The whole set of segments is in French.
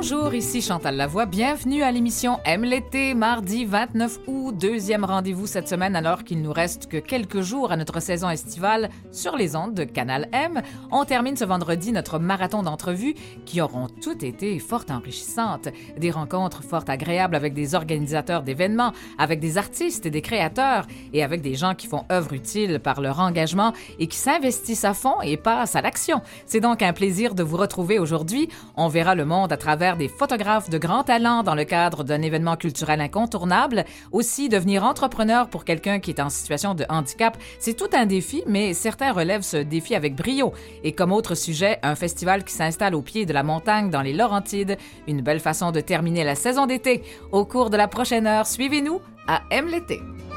Bonjour, ici Chantal Lavoie. Bienvenue à l'émission Aime l'été, mardi 29 août. Deuxième rendez-vous cette semaine alors qu'il nous reste que quelques jours à notre saison estivale sur les ondes de Canal M. On termine ce vendredi notre marathon d'entrevues qui auront toutes été fort enrichissantes. Des rencontres fort agréables avec des organisateurs d'événements, avec des artistes et des créateurs et avec des gens qui font œuvre utile par leur engagement et qui s'investissent à fond et passent à l'action. C'est donc un plaisir de vous retrouver aujourd'hui. On verra le monde à travers des photographes de grand talent dans le cadre d'un événement culturel incontournable. Aussi, devenir entrepreneur pour quelqu'un qui est en situation de handicap, c'est tout un défi, mais certains relèvent ce défi avec brio. Et comme autre sujet, un festival qui s'installe au pied de la montagne dans les Laurentides. Une belle façon de terminer la saison d'été. Au cours de la prochaine heure, suivez-nous à Aime l'été.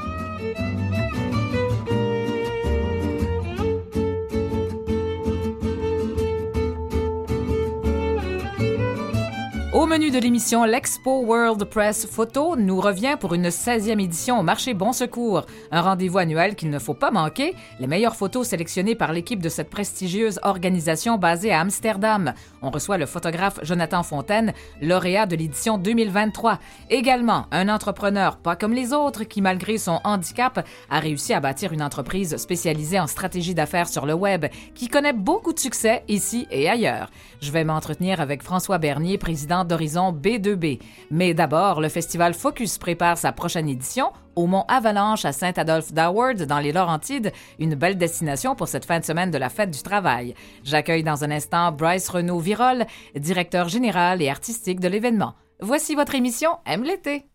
Au menu de l'émission, l'Expo World Press Photo nous revient pour une 16e édition au marché Bon Secours. Un rendez-vous annuel qu'il ne faut pas manquer. Les meilleures photos sélectionnées par l'équipe de cette prestigieuse organisation basée à Amsterdam. On reçoit le photographe Jonathan Fontaine, lauréat de l'édition 2023. Également, un entrepreneur pas comme les autres qui, malgré son handicap, a réussi à bâtir une entreprise spécialisée en stratégie d'affaires sur le web, qui connaît beaucoup de succès ici et ailleurs. Je vais m'entretenir avec François Bernier, président d'Horizon B2B. Mais d'abord, le festival Focus prépare sa prochaine édition au Mont Avalanche à Saint-Adolphe-d'Howard, dans les Laurentides, une belle destination pour cette fin de semaine de la Fête du Travail. J'accueille dans un instant Bryce Renaud-Virol, directeur général et artistique de l'événement. Voici votre émission Aime l'été.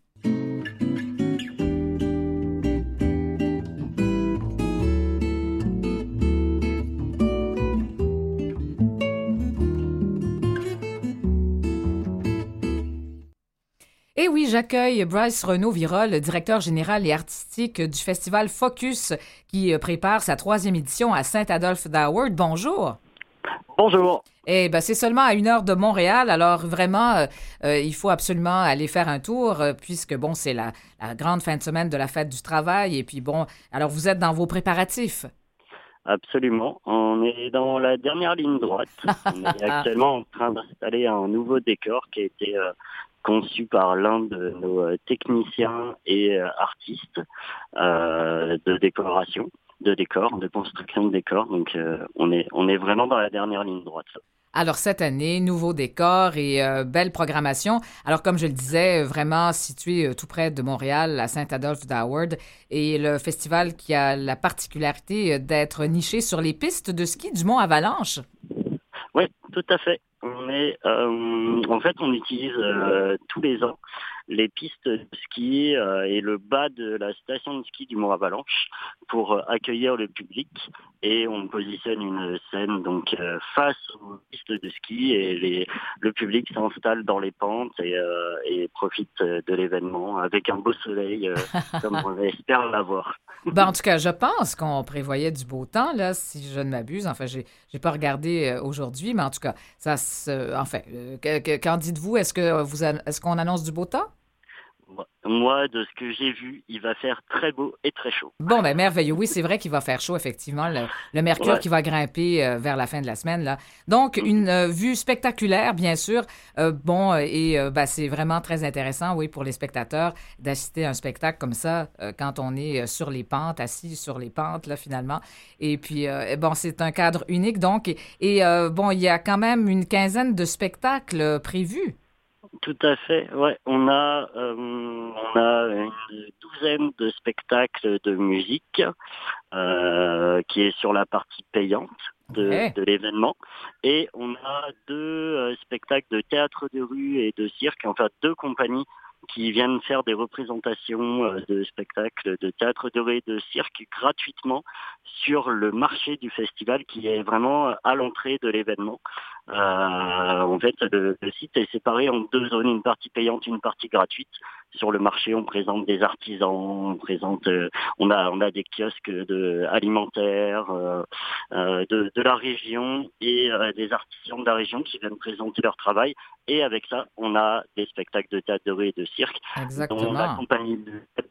Et oui, j'accueille Bryce Renaud-Virol, directeur général et artistique du festival Focus, qui prépare sa 3e édition à Saint-Adolphe-d'Howard. Bonjour. Bonjour. Eh bien, c'est seulement à 1 heure de Montréal, alors vraiment, il faut absolument aller faire un tour, puisque, bon, c'est la grande fin de semaine de la Fête du Travail. Et puis, bon, alors vous êtes dans vos préparatifs. Absolument. On est dans la dernière ligne droite. On est actuellement en train d'installer un nouveau décor qui a été conçu par l'un de nos techniciens et artistes de décoration, de construction de décor. Donc, on est vraiment dans la dernière ligne droite. Alors, cette année, nouveau décor et belle programmation. Alors, comme je le disais, vraiment situé tout près de Montréal, à Saint-Adolphe-d'Howard, et le festival qui a la particularité d'être niché sur les pistes de ski du Mont Avalanche. Oui, tout à fait. En fait, on utilise tous les ans les pistes de ski et le bas de la station de ski du Mont Avalanche pour accueillir le public, et on positionne une scène donc face aux pistes de ski, et le public s'installe dans les pentes et profite de l'événement avec un beau soleil comme on espère l'avoir. Ben, en tout cas, je pense qu'on prévoyait du beau temps, là, si je ne m'abuse. Enfin, j'ai pas regardé aujourd'hui, mais en tout cas, qu'en dites-vous? Est-ce qu'on annonce du beau temps? Moi, de ce que j'ai vu, il va faire très beau et très chaud. Bon, ben merveilleux. Oui, c'est vrai qu'il va faire chaud, effectivement. Le mercure qui va grimper vers la fin de la semaine, là. Donc, une vue spectaculaire, bien sûr. C'est vraiment très intéressant, oui, pour les spectateurs d'assister à un spectacle comme ça quand on est sur les pentes, assis sur les pentes, là, finalement. Et puis, c'est un cadre unique, donc. Il y a quand même une quinzaine de spectacles prévus. Tout à fait, ouais. On a une douzaine de spectacles de musique qui est sur la partie payante de l'événement, et on a 2 spectacles de théâtre de rue et de cirque, enfin 2 compagnies qui viennent faire des représentations de spectacles de théâtre de rue et de cirque gratuitement sur le marché du festival, qui est vraiment à l'entrée de l'événement. En fait, le site est séparé en 2 zones, une partie payante, une partie gratuite. Sur le marché, on présente des artisans, on a des kiosques alimentaires de la région, et des artisans de la région qui viennent présenter leur travail. Et avec ça, on a des spectacles de théâtre de rue et de cirque. Exactement. Dont la compagnie de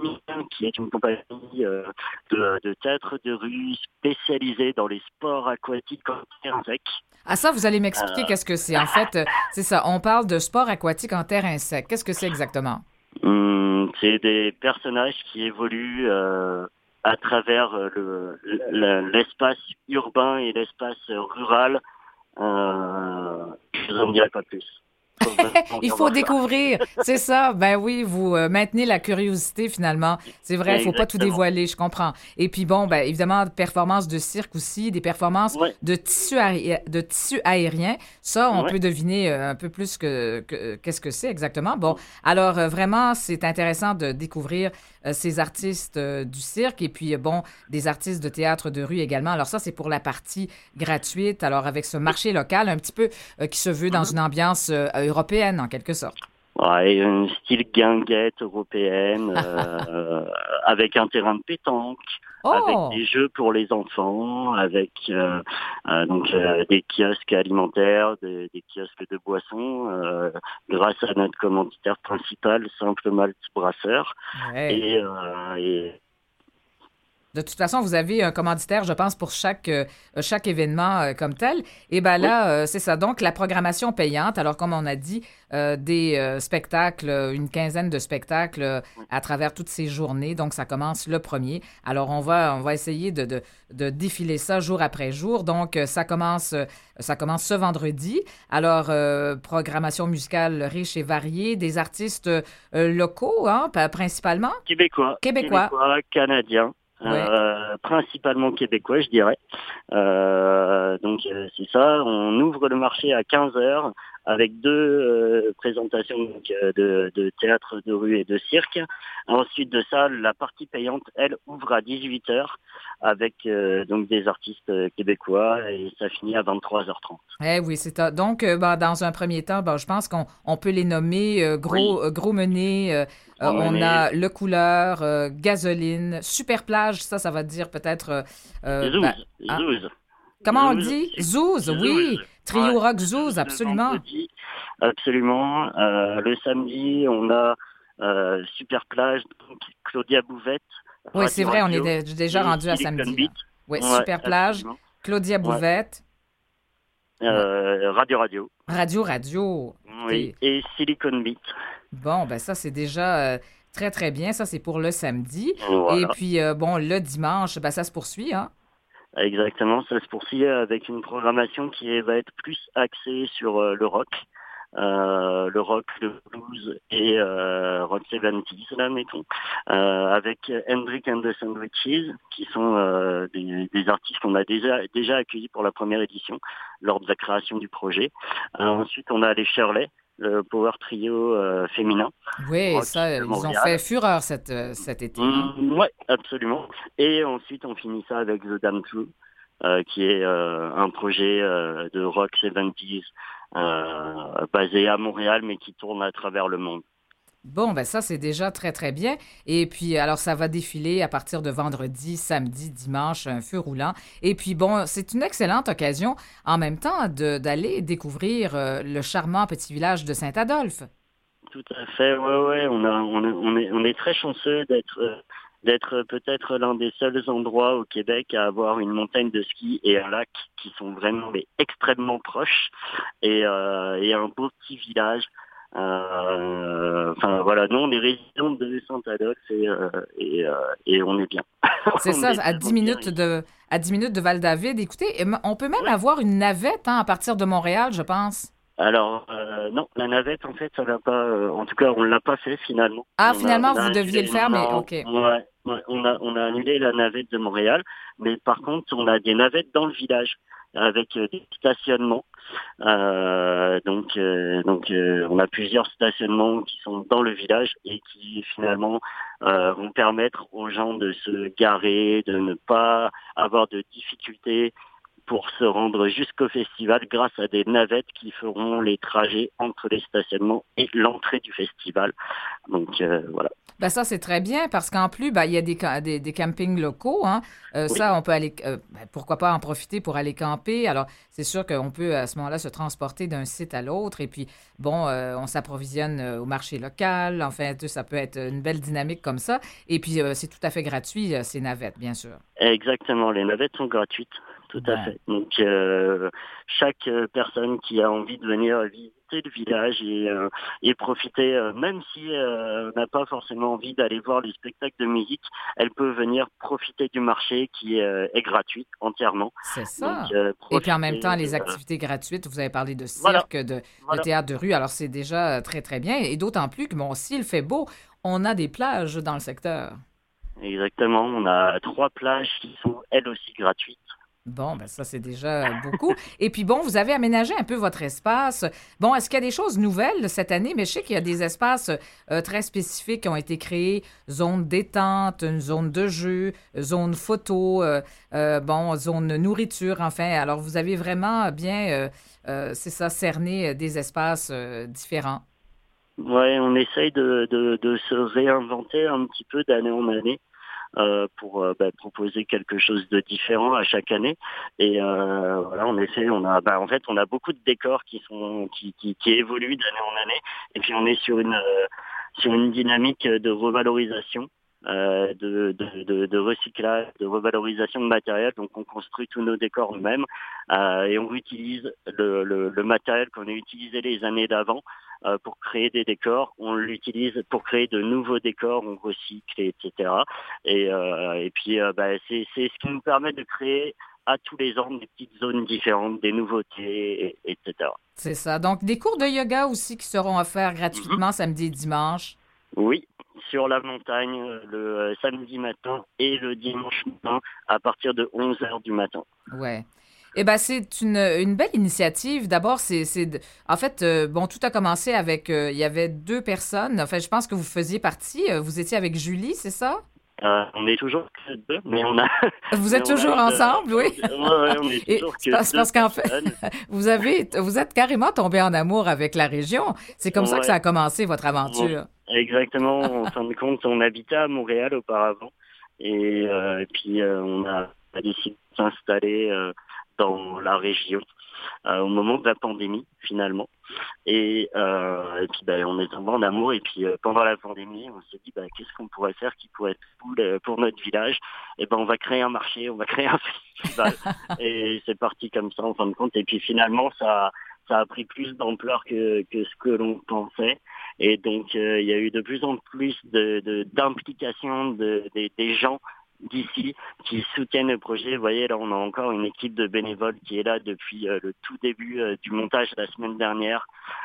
qui est une compagnie de théâtre de rue spécialisée dans les sports aquatiques en terre sec. Ah ça, vous allez m'expliquer qu'est-ce que c'est. En fait, c'est ça, on parle de sport aquatique en terrain sec. Qu'est-ce que c'est exactement? C'est des personnages qui évoluent à travers l'espace urbain et l'espace rural. Je vous en dirai pas plus. Il faut découvrir, c'est ça. Ben oui, vous maintenez la curiosité finalement. C'est vrai, il faut pas tout Exactement. dévoiler, je comprends. Et puis bon, ben évidemment, performances de cirque aussi, des performances Ouais, de tissu aérien. Ça, on ouais. peut deviner un peu plus qu'est-ce que c'est exactement. Bon, alors vraiment, c'est intéressant de découvrir ces artistes du cirque et puis bon, des artistes de théâtre de rue également. Alors ça, c'est pour la partie gratuite. Alors avec ce marché local un petit peu qui se veut dans Mhm. une ambiance européenne en quelque sorte. Ouais, un style guinguette européenne, avec un terrain de pétanque, avec Oh! des jeux pour les enfants, avec des kiosques alimentaires, des kiosques de boissons, grâce à notre commanditaire principal, Simple Malte Brasseur. Ouais. Et De toute façon, vous avez un commanditaire, je pense, pour chaque événement comme tel. Et bien oui, là, c'est ça. Donc, la programmation payante, alors comme on a dit, des spectacles, une quinzaine de spectacles à travers toutes ces journées. Donc, ça commence le premier. Alors, on va essayer de défiler ça jour après jour. Donc, ça commence ce vendredi. Alors, programmation musicale riche et variée, des artistes locaux, hein, principalement, québécois. Québécois, Canadiens. Ouais. Principalement québécois, je dirais. C'est ça, on ouvre le marché à 15 heures avec deux présentations de théâtre de rue et de cirque. Ensuite de ça, la partie payante, elle, ouvre à 18 heures avec donc des artistes québécois et ça finit à 23h30. Eh oui, c'est ça. Donc, ben, dans un premier temps, ben, je pense qu'on peut les nommer Oui, gros mené. On promener, a Le Couleur, Gasoline, Super Plage. Ça va dire peut-être. Ben, Zouz, ah, Zouz, comment on le dit? Zouz, oui. Zouz. Ouais, Trio Rock Zouz, Zouz le absolument. vendredi, absolument. Le samedi, on a Super Plage, donc Claudia Bouvette, Oui, c'est Radio vrai, on est Radio déjà et rendu à Silicon samedi, Beat. là. Oui, Ouais, Super Plage, absolument. Claudia Ouais. Bouvette. Ouais. Radio Radio. Radio. Oui, Écoutez, et Silicon Beat. bon, ben ça, c'est déjà très, très bien. Ça, c'est pour le samedi. Et Voilà. puis, bon, le dimanche, ben ça se poursuit, hein? Exactement, ça se poursuit avec une programmation va être plus axée sur le rock, le blues et rock 70s, là, mettons, avec Hendrik and the Sandwiches, qui sont des artistes qu'on a déjà accueillis pour la première édition lors de la création du projet. Ensuite, on a les Shirley, le power trio féminin, Oui, rock ça, de ils ont fait Montréal. fureur cet été, hein? Ouais, absolument. Et ensuite, on finit ça avec The Damn Crew, qui est un projet de rock 70s basé à Montréal, mais qui tourne à travers le monde. Bon, ben ça, c'est déjà très, très bien. Et puis, alors, ça va défiler à partir de vendredi, samedi, dimanche, un feu roulant. Et puis, bon, c'est une excellente occasion, en même temps, d'aller découvrir le charmant petit village de Saint-Adolphe. Tout à fait, ouais, ouais. On est très chanceux d'être peut-être l'un des seuls endroits au Québec à avoir une montagne de ski et un lac qui sont vraiment mais extrêmement proches et un beau petit village. Enfin voilà, nous on est résidents de Saint-Adolphe et on est bien. C'est On ça, est vraiment bien ici. à 10 minutes de Val-David. Écoutez, on peut même Ouais. avoir une navette, hein, à partir de Montréal, je pense. Alors non, la navette en fait ça va pas. En tout cas, on l'a pas fait finalement. Ah, On finalement, a vous deviez le annulé. faire, mais Non, OK. ouais, ouais, on a annulé la navette de Montréal, mais par contre on a des navettes dans le village avec des stationnements. On a plusieurs stationnements qui sont dans le village et qui finalement vont permettre aux gens de se garer, de ne pas avoir de difficultés pour se rendre jusqu'au festival grâce à des navettes qui feront les trajets entre les stationnements et l'entrée du festival. Donc voilà. Ben ça, c'est très bien parce qu'en plus, ben, il y a des campings locaux. Hein. Oui, Ça, on peut aller, ben, pourquoi pas en profiter pour aller camper. Alors, c'est sûr qu'on peut à ce moment-là se transporter d'un site à l'autre. Et puis, bon, on s'approvisionne au marché local. Enfin, ça peut être une belle dynamique comme ça. Et puis, c'est tout à fait gratuit, ces navettes, bien sûr. exactement. Les navettes sont gratuites, tout à Bon. fait. Donc chaque personne qui a envie de venir visiter le village et profiter, même si n'a pas forcément envie d'aller voir les spectacles de musique, elle peut venir profiter du marché qui est gratuit entièrement. C'est Donc ça. Et puis en même temps, profiter. les activités gratuites, vous avez parlé de Voilà, cirque, de voilà. théâtre de rue, alors c'est déjà très, très bien. Et d'autant plus que, bon, s'il fait beau, on a des plages dans le secteur. Exactement. On a 3 plages qui sont elles aussi gratuites. Bon, ben ça, c'est déjà beaucoup. Et puis bon, vous avez aménagé un peu votre espace. Bon, est-ce qu'il y a des choses nouvelles cette année? Mais je sais qu'il y a des espaces très spécifiques qui ont été créés. Zone détente, une zone de jeu, zone photo, bon, zone nourriture, enfin. Alors, vous avez vraiment bien, c'est ça, cerné des espaces différents. Ouais, on essaye de se réinventer un petit peu d'année en année. Pour proposer quelque chose de différent à chaque année. Et voilà, on essaie. En fait, on a beaucoup de décors qui évoluent d'année en année. Et puis on est sur une dynamique de revalorisation. De recyclage, de revalorisation de matériel. Donc on construit tous nos décors nous-mêmes et on utilise le matériel qu'on a utilisé les années d'avant pour créer des décors. On l'utilise pour créer de nouveaux décors, on recycle, etc. Et puis c'est ce qui nous permet de créer à tous les ans des petites zones différentes, des nouveautés, etc. C'est ça. Donc, des cours de yoga aussi qui seront offerts Mhm. gratuitement samedi et dimanche. Oui, sur la montagne le samedi matin et le dimanche matin à partir de 11 heures du matin. Ouais. Eh ben, c'est une belle initiative. D'abord, en fait, bon, tout a commencé avec, il y avait deux personnes. Enfin, je pense que vous faisiez partie. Vous étiez avec Julie, c'est ça? On est toujours que deux, mais on a, Vous mais êtes on a toujours ensemble, oui. ouais, on est Et toujours que c'est deux parce qu'en fait, personnes. vous êtes carrément tombé en amour avec la région. C'est comme ça que ça Ouais, a commencé, votre aventure. exactement. En fin de compte, on habitait à Montréal auparavant, et puis on a décidé de s'installer dans la région au moment de la pandémie, finalement. Et puis on est tombé en amour. Et puis pendant la pandémie, on s'est dit qu'est-ce qu'on pourrait faire qui pourrait être cool pour notre village. Et on va créer un marché, on va créer un festival. Et c'est parti comme ça en fin de compte. Et puis finalement, ça a pris plus d'ampleur que ce que l'on pensait. Et donc il y a eu de plus en plus d'implication des gens d'ici qui soutiennent le projet. Vous voyez, là, on a encore une équipe de bénévoles qui est là depuis le tout début du montage la semaine dernière.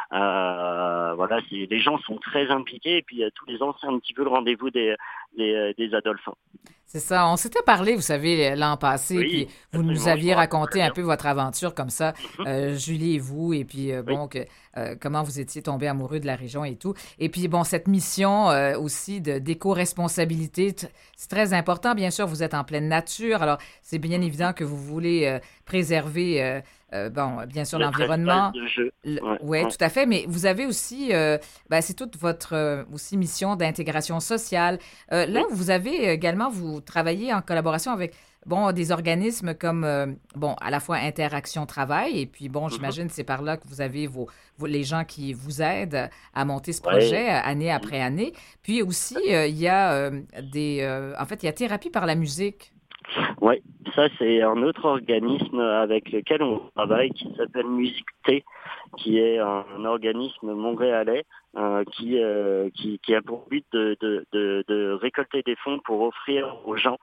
Voilà, les gens sont très impliqués et puis tous les ans, c'est un petit peu le rendez-vous des Adolphins. C'est ça. On s'était parlé, vous savez, l'an passé, puis Oui, vous nous absolument, je aviez me rappelle très raconté un bien. peu votre aventure comme ça, Mhm. Julie et vous, et puis Oui, bon, comment vous étiez tombés amoureux de la région et tout. Et puis bon, cette mission aussi d'éco-responsabilité, c'est très important. Bien sûr, vous êtes en pleine nature, alors c'est bien évident que vous voulez préserver, bon, bien sûr, notre espace l'environnement. de jeu. Ouais, Oui, ouais. tout à fait, mais vous avez aussi, ben, c'est toute votre aussi mission d'intégration sociale. Là, Oui. vous avez également, vous travaillez en collaboration avec, bon, des organismes comme, bon, à la fois Interaction Travail, et puis, bon, Mhm. j'imagine c'est par là que vous avez les gens qui vous aident à monter ce Ouais. projet année Mhm. après année. Puis aussi, il y a en fait, il y a Thérapie par la musique. Ouais, ça c'est un autre organisme avec lequel on travaille qui s'appelle Musique T, qui est un organisme montréalais qui a pour but de récolter des fonds pour offrir aux gens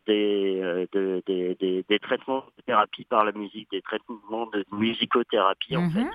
des traitements de thérapie par la musique, des traitements de musicothérapie en fait. Mhm.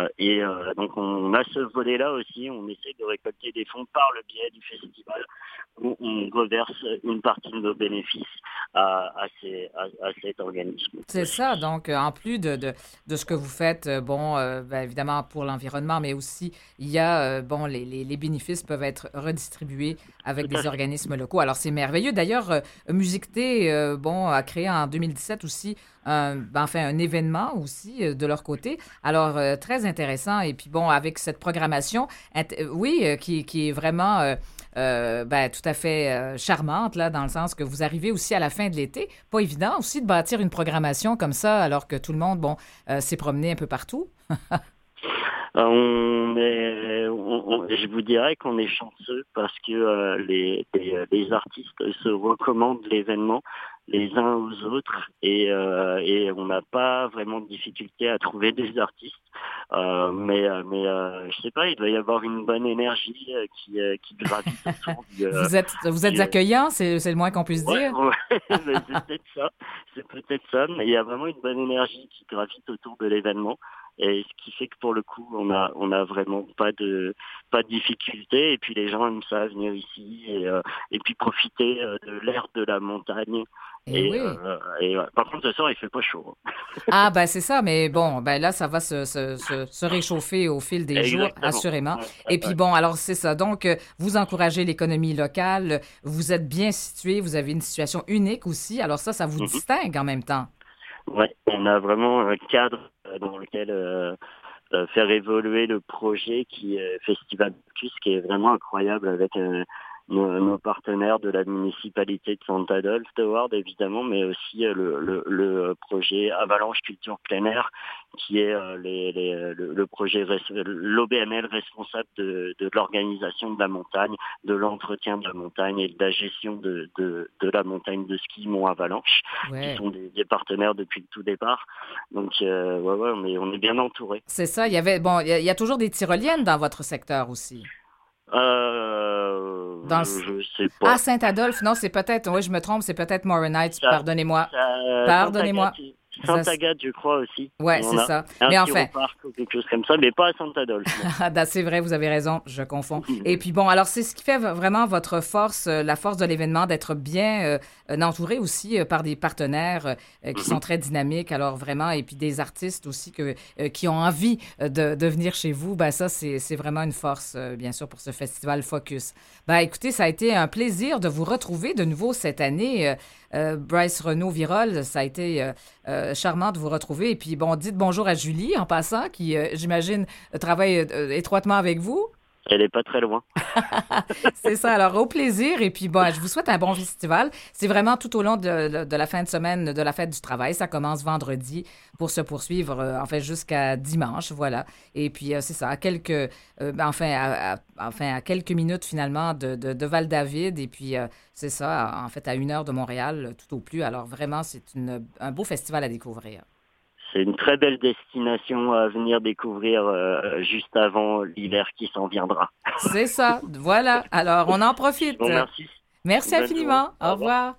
Donc on a ce volet-là aussi, on essaie de récolter des fonds par le biais du festival on reverse une partie de nos bénéfices à cet organisme. C'est ça. Donc, en plus de ce que vous faites, ben, évidemment pour l'environnement, mais aussi, il y a, les bénéfices peuvent être redistribués avec des organismes locaux. Alors, c'est merveilleux. D'ailleurs, Musique-T, a créé en 2017 aussi un événement aussi de leur côté. Alors, très intéressant. Et puis, avec cette programmation, qui est vraiment tout à fait charmante, là, dans le sens que vous arrivez aussi à la fin de l'été. Pas évident aussi de bâtir une programmation comme ça, alors que tout le monde, s'est promené un peu partout. Je vous dirais qu'on est chanceux parce que les artistes se recommandent l'événement les uns aux autres et on n'a pas vraiment de difficulté à trouver des artistes. Je sais pas, il doit y avoir une bonne énergie qui gravite autour du... Vous êtes accueillant, c'est le moins qu'on puisse dire. Ouais, c'est peut-être ça, mais il y a vraiment une bonne énergie qui gravite autour de l'événement. Et ce qui fait que pour le coup, on a vraiment pas de difficulté. Et puis les gens aiment ça, venir ici et puis profiter de l'air de la montagne. Par contre, ce soir, il fait pas chaud. Ah, c'est ça. Mais là, ça va se réchauffer au fil des jours, assurément. Ouais, et puis alors c'est ça. Donc, vous encouragez l'économie locale. Vous êtes bien situé. Vous avez une situation unique aussi. Alors ça vous distingue en même temps. Ouais, on a vraiment un cadre dans lequel faire évoluer le projet qui est Festival Focus, qui est vraiment incroyable avec nos partenaires de la municipalité de Sant-Adolphe de Ward, évidemment, mais aussi le projet Avalanche Culture Plein Air, qui est le projet l'OBNL responsable de l'organisation de la montagne, de l'entretien de la montagne et de la gestion de la montagne de ski Mont Avalanche, qui sont des partenaires depuis le tout départ. Donc, on est bien entourés. C'est ça. Il y a toujours des tyroliennes dans votre secteur aussi. Je sais pas. Ah, Saint-Adolphe, non, c'est peut-être, oui, je me trompe, c'est peut-être Moronite, pardonnez-moi. Pardonnez-moi. Saint-Agathe, je crois aussi. Ouais, c'est ça. Mais enfin, ou quelque chose comme ça, mais pas à Saint-Adolphe. C'est vrai, vous avez raison, je confonds. Et puis alors c'est ce qui fait vraiment votre force, la force de l'événement, d'être bien entouré aussi par des partenaires qui sont très dynamiques. Alors vraiment, et puis des artistes aussi qui ont envie de venir chez vous. Ça, c'est vraiment une force, bien sûr, pour ce festival Focus. Écoutez, ça a été un plaisir de vous retrouver de nouveau cette année. Bryce Renaud-Virol, ça a été charmant de vous retrouver. Et puis, dites bonjour à Julie, en passant, qui, j'imagine, travaille étroitement avec vous. Elle n'est pas très loin. C'est ça. Alors, au plaisir. Et puis, je vous souhaite un bon festival. C'est vraiment tout au long de la fin de semaine de la fête du travail. Ça commence vendredi pour se poursuivre, jusqu'à dimanche. Voilà. Et puis, c'est ça, à quelques minutes, finalement, de Val-David. Et puis, c'est ça, en fait, à 1 heure de Montréal, tout au plus. Alors, vraiment, c'est un beau festival à découvrir. C'est une très belle destination à venir découvrir juste avant l'hiver qui s'en viendra. C'est ça, voilà. Alors, on en profite. Bon, merci. Merci infiniment. Au revoir.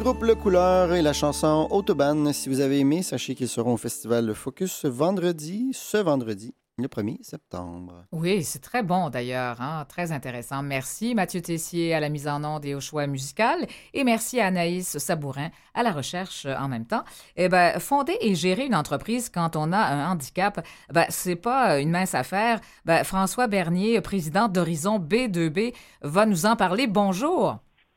groupe Le Couleur et la chanson Autobahn. Si vous avez aimé, sachez qu'ils seront au festival Focus ce vendredi, le 1er septembre. Oui, c'est très bon d'ailleurs, hein? Très intéressant. Merci Mathieu Tessier à la mise en onde et au choix musical et merci à Anaïs Sabourin à la recherche en même temps. Eh ben, fonder et gérer une entreprise quand on a un handicap, ben, c'est pas une mince affaire. Ben, François Bernier, président d'Horizon B2B, va nous en parler. Bonjour.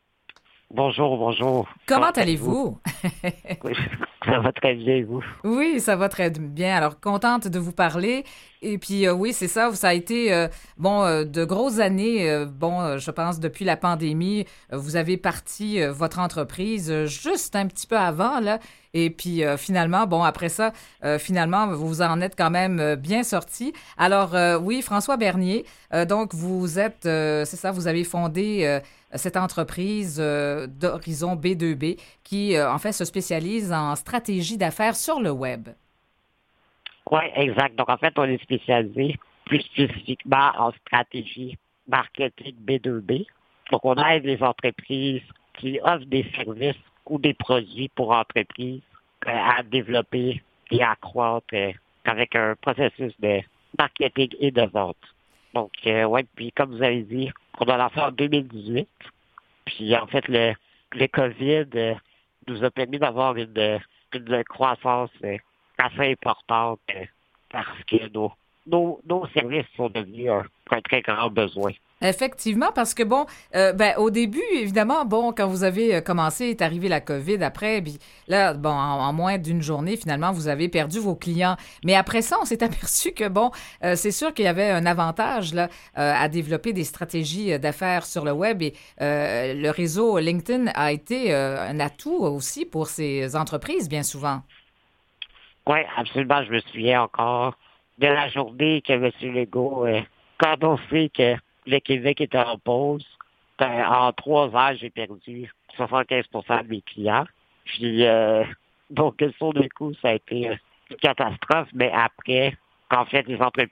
Bonjour. Comment allez-vous? Oui, ça va très bien, vous? Oui, ça va très bien. Alors, contente de vous parler. Et puis, oui, c'est ça, ça a été, de grosses années. Je pense, depuis la pandémie, vous avez parti votre entreprise juste un petit peu avant, là. Et puis, finalement, après ça, vous en êtes quand même bien sorti. Alors, oui, François Bernier, donc, vous êtes, c'est ça, vous avez fondé cette entreprise d'Horizon B2B qui, en fait, se spécialise en stratégie d'affaires sur le web. Oui, exact. Donc, en fait, on est spécialisé plus spécifiquement en stratégie marketing B2B. Donc, on aide les entreprises qui offrent des services ou des produits pour entreprises à développer et à croître avec un processus de marketing et de vente. Donc, puis comme vous avez dit, on a lancé en 2018. Puis, en fait, le COVID nous a permis d'avoir une croissance assez importante parce que nos services sont devenus un très grand besoin. Effectivement, parce que au début, évidemment, quand vous avez commencé, est arrivé la COVID après, puis là, en moins d'une journée, finalement, vous avez perdu vos clients. Mais après ça, on s'est aperçu que, c'est sûr qu'il y avait un avantage là à développer des stratégies d'affaires sur le web et le réseau LinkedIn a été un atout aussi pour ces entreprises, bien souvent. Oui, absolument. Je me souviens encore de la journée que M. Legault, quand on sait que le Québec était en pause, en 3 heures, j'ai perdu 75% de mes clients. Puis, donc, sur le coup, ça a été une catastrophe. Mais après, en fait,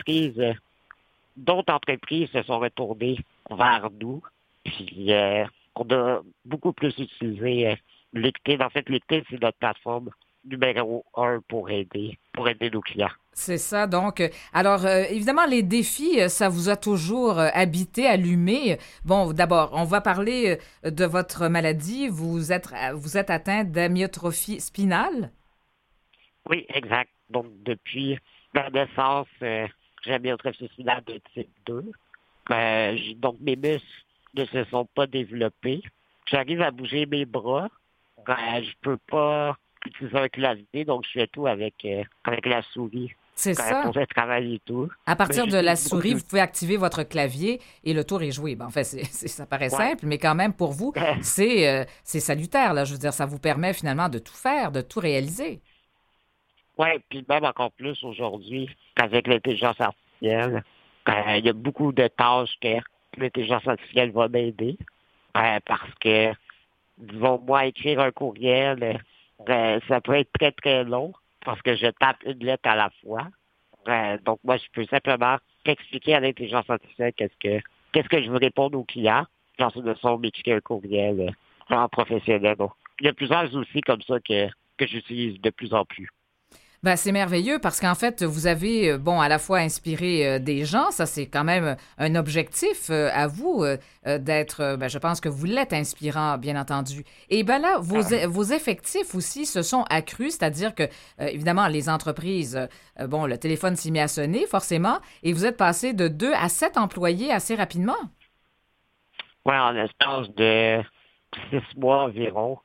d'autres entreprises se sont retournées vers nous. Puis, on a beaucoup plus utilisé LinkedIn. En fait, LinkedIn, c'est notre plateforme numéro 1 pour aider nos clients. C'est ça, donc. Alors, évidemment, les défis, ça vous a toujours habité, allumé. Bon, d'abord, on va parler de votre maladie. Vous êtes atteint d'amyotrophie spinale? Oui, exact. Donc, depuis ma naissance, j'ai amyotrophie spinale de type 2. Donc, mes muscles ne se sont pas développés. J'arrive à bouger mes bras. Je peux pas utiliser un clavier, donc je fais tout avec la souris. C'est ça. Pour le travail et tout. À partir de la souris, vous pouvez activer votre clavier et le tour est joué. En fait, ça paraît simple, mais quand même, pour vous, c'est salutaire. Là. Je veux dire, ça vous permet finalement de tout faire, de tout réaliser. Oui, puis même encore plus aujourd'hui, avec l'intelligence artificielle, il y a beaucoup de tâches que l'intelligence artificielle va m'aider. Parce que, disons, moi, écrire un courriel, ça peut être très, très long parce que je tape une lettre à la fois. Donc, moi, je peux simplement expliquer à l'intelligence artificielle qu'est-ce que je veux répondre aux clients. Ensuite de ça, m'écrire un courriel en professionnel. Donc, il y a plusieurs outils comme ça que j'utilise de plus en plus. Ben, c'est merveilleux parce qu'en fait, vous avez, à la fois inspiré des gens, ça c'est quand même un objectif à vous d'être, je pense que vous l'êtes inspirant, bien entendu. Et ben là, vos effectifs aussi se sont accrus, c'est-à-dire que, évidemment, les entreprises, le téléphone s'est mis à sonner, forcément, et vous êtes passé de 2 à 7 employés assez rapidement. Oui, en l'espace de 6 mois environ.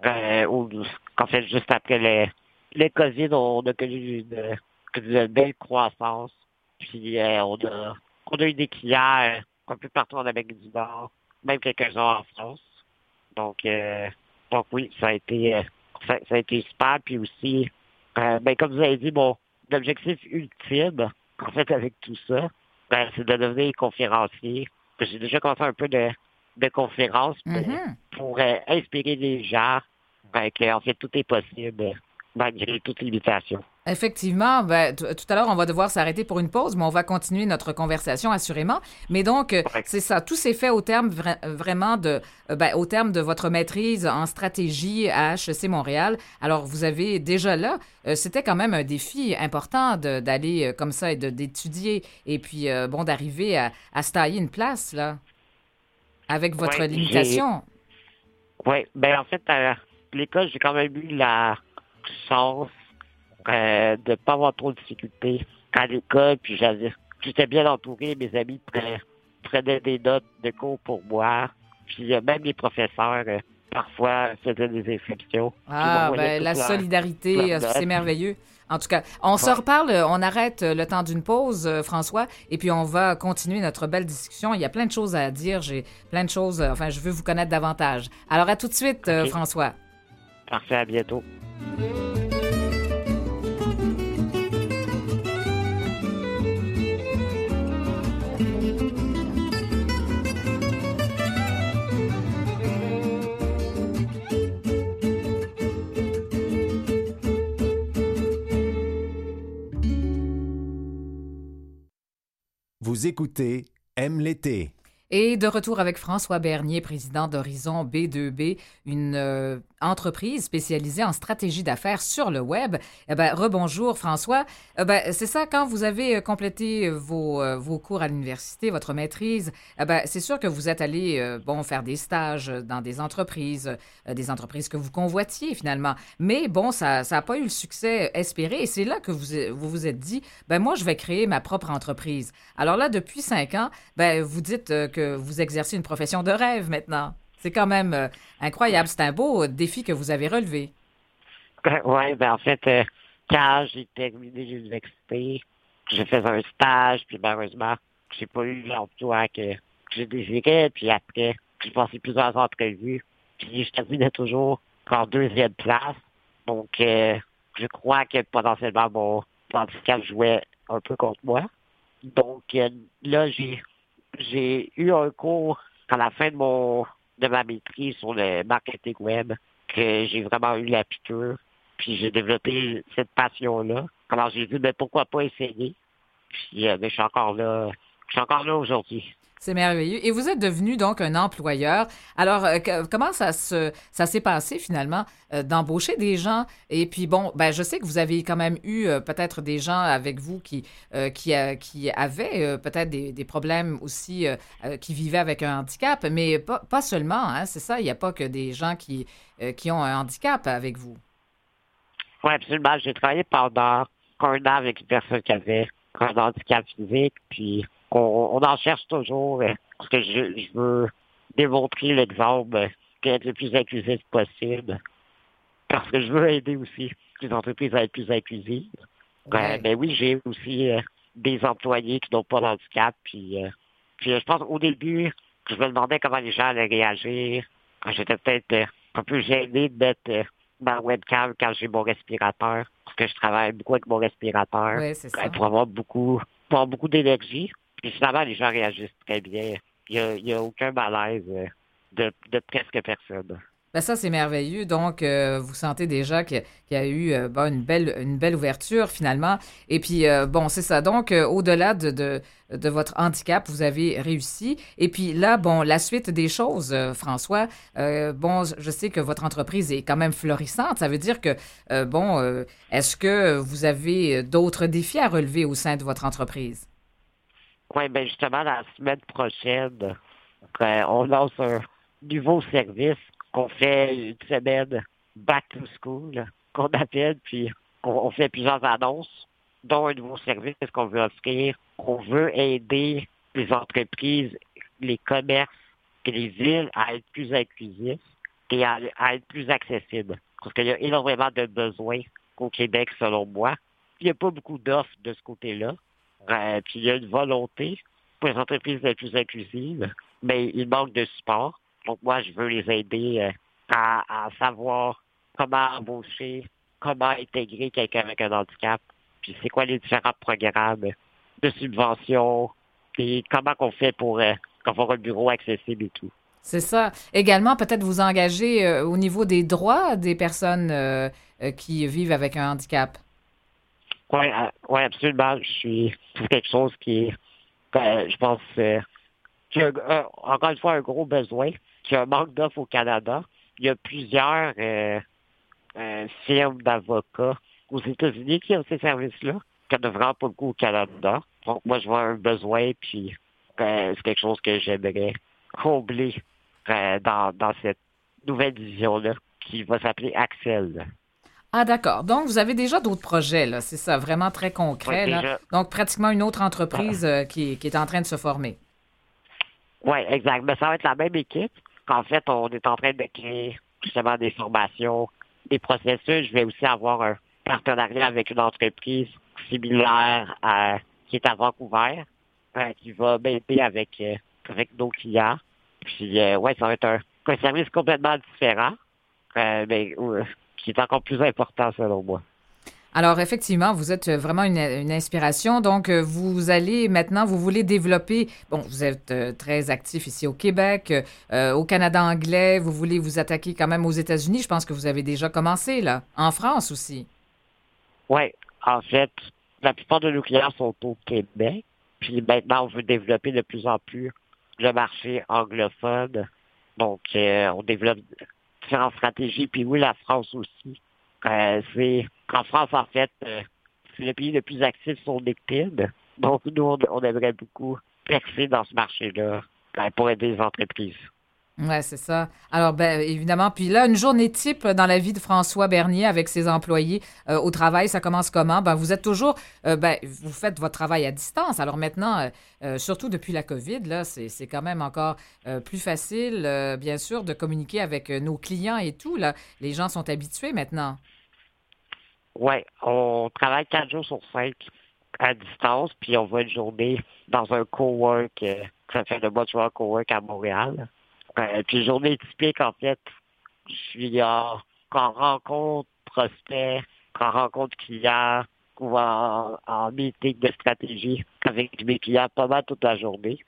En fait, juste après le COVID, on a connu une belle croissance. Puis on a eu des clients un peu partout en Amérique du Nord, même quelques-uns en France. Donc oui, ça a été super. Puis aussi, comme vous avez dit, mon objectif ultime, en fait, avec tout ça, c'est de devenir conférencier. J'ai déjà commencé un peu de conférences pour inspirer les gens. En fait, tout est possible malgré toute limitation. Effectivement, tout à l'heure, on va devoir s'arrêter pour une pause, mais on va continuer notre conversation assurément. Mais donc, c'est ça, tout s'est fait au terme vraiment au terme de votre maîtrise en stratégie à HEC Montréal. Alors, vous avez déjà là, c'était quand même un défi important d'aller comme ça et d'étudier et puis, d'arriver à se tailler une place, là, avec votre limitation. Oui, en fait, à l'école, j'ai quand même eu la chance de ne pas avoir trop de difficultés à l'école, puis j'étais bien entouré, mes amis prenaient des notes de cours pour moi, puis même les professeurs, parfois, faisaient des exceptions. Ah, la solidarité, c'est merveilleux. En tout cas, on se reparle, on arrête le temps d'une pause, François, et puis on va continuer notre belle discussion. Il y a plein de choses à dire, j'ai plein de choses, je veux vous connaître davantage. Alors, à tout de suite, okay. François. Parfait, à bientôt. Vous écoutez Aime l'été. Et de retour avec François Bernier, président d'Horizon B2B, une entreprise spécialisée en stratégie d'affaires sur le web. Rebonjour François. C'est ça, quand vous avez complété vos cours à l'université, votre maîtrise, c'est sûr que vous êtes allé faire des stages dans des entreprises que vous convoitiez finalement. Mais ça n'a pas eu le succès espéré et c'est là que vous vous êtes dit, moi je vais créer ma propre entreprise. Alors là, depuis 5 ans, vous dites que vous exercez une profession de rêve maintenant. C'est quand même incroyable. C'est un beau défi que vous avez relevé. Oui, en fait, quand j'ai terminé l'université, j'ai fait un stage, puis malheureusement, j'ai pas eu l'emploi que je désirais, puis après, j'ai passé plusieurs entrevues, puis je terminais toujours en 2e place. Donc, je crois que potentiellement mon handicap jouait un peu contre moi. Donc, là, j'ai eu un cours à la fin de ma maîtrise sur le marketing web que j'ai vraiment eu la piqûre. Puis j'ai développé cette passion-là. Alors j'ai dit, pourquoi pas essayer? Puis je suis encore là. Je suis encore là aujourd'hui. C'est merveilleux. Et vous êtes devenu donc un employeur. Alors, comment ça s'est passé finalement d'embaucher des gens? Et puis je sais que vous avez quand même eu peut-être des gens avec vous qui avaient peut-être des problèmes aussi, qui vivaient avec un handicap, mais pas seulement, hein, c'est ça, il n'y a pas que des gens qui ont un handicap avec vous. Oui, absolument. J'ai travaillé pendant 1 an avec une personne qui avait un handicap physique, puis on en cherche toujours parce que je veux démontrer l'exemple d'être le plus inclusif possible. Parce que je veux aider aussi les entreprises à être plus inclusives. Ouais. Mais oui, j'ai aussi des employés qui n'ont pas de handicap. Puis je pense au début, je me demandais comment les gens allaient réagir. J'étais peut-être un peu gêné de mettre ma webcam quand j'ai mon respirateur. Parce que je travaille beaucoup avec mon respirateur. Oui, c'est ça. Pour avoir beaucoup d'énergie. Puis finalement, les gens réagissent très bien. Il y a aucun malaise de presque personne. Ça, c'est merveilleux. Donc, vous sentez déjà qu'il y a eu une belle ouverture finalement. Et puis, c'est ça. Donc, au-delà de votre handicap, vous avez réussi. Et puis là, la suite des choses, François, je sais que votre entreprise est quand même florissante. Ça veut dire que, est-ce que vous avez d'autres défis à relever au sein de votre entreprise? Oui, justement, la semaine prochaine, on lance un nouveau service qu'on fait une semaine back to school, qu'on appelle, puis on fait plusieurs annonces, dont un nouveau service qu'on veut offrir. On veut aider les entreprises, les commerces et les villes à être plus inclusifs et à être plus accessibles. Parce qu'il y a énormément de besoins au Québec, selon moi. Il n'y a pas beaucoup d'offres de ce côté-là. Puis il y a une volonté pour les entreprises d'être plus inclusives, mais il manque de support. Donc moi, je veux les aider à savoir comment embaucher, comment intégrer quelqu'un avec un handicap, puis c'est quoi les différents programmes de subvention, et comment qu'on fait pour avoir un bureau accessible et tout. C'est ça. Également, peut-être vous engager au niveau des droits des personnes qui vivent avec un handicap. Oui, ouais, absolument. Je suis pour quelque chose qui est, je pense, qu'il y a encore une fois un gros besoin, qu'il y a un manque d'offres au Canada. Il y a plusieurs firmes d'avocats aux États-Unis qui ont ces services-là, qu'il n'y en a vraiment pas beaucoup au Canada. Donc, moi, je vois un besoin, puis c'est quelque chose que j'aimerais combler dans cette nouvelle division-là, qui va s'appeler Axel. Ah, d'accord. Donc, vous avez déjà d'autres projets, là. C'est ça, vraiment très concret, Ouais, là. déjà. Donc, pratiquement une autre entreprise qui est en train de se former. Oui, exact. Mais ça va être la même équipe. En fait, on est en train de créer justement des formations, des processus. Je vais aussi avoir un partenariat avec une entreprise similaire qui est à Vancouver, qui va m'aider avec nos clients. Puis, ouais, ça va être un service complètement différent, mais qui est encore plus important selon moi. Alors, effectivement, vous êtes vraiment une inspiration. Donc, vous allez maintenant, vous voulez développer, bon, vous êtes très actif ici au Québec, au Canada anglais, vous voulez vous attaquer quand même aux États-Unis. Je pense que vous avez déjà commencé, là. En France aussi. Oui, en fait, la plupart de nos clients sont au Québec. Puis maintenant, on veut développer de plus en plus le marché anglophone. Donc, on développe différentes stratégies. Puis oui, la France aussi. En France, en fait, c'est le pays le plus actif sur LinkedIn. Donc, nous, on aimerait beaucoup percer dans ce marché-là pour aider les entreprises. Ouais, c'est ça. Alors, ben, évidemment. Puis là, une journée type dans la vie de François Bernier avec ses employés au travail, ça commence comment? Ben, vous êtes toujours, ben, vous faites votre travail à distance. Alors maintenant, surtout depuis la COVID, là, c'est quand même encore plus facile, bien sûr, de communiquer avec nos clients et tout, là. Les gens sont habitués maintenant. Oui, on travaille 4 jours sur 5 à distance, puis on va une journée dans un cowork, ça fait le Montreal Cowork à Montréal. Puis journée typique, en fait, je suis en rencontre prospect, en rencontre client, ou en meeting de stratégie avec mes clients pas mal toute la journée.